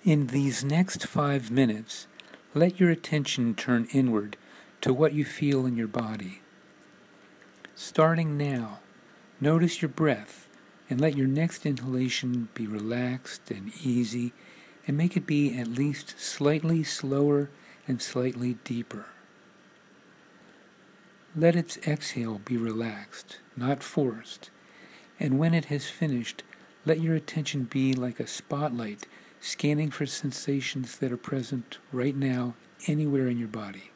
In these next 5 minutes, let your attention turn inward to what you feel in your body. Starting now, notice your breath and let your next inhalation be relaxed and easy, and make it be at least slightly slower and slightly deeper. Let its exhale be relaxed, not forced, and when it has finished, let your attention be like a spotlight scanning for sensations that are present right now anywhere in your body.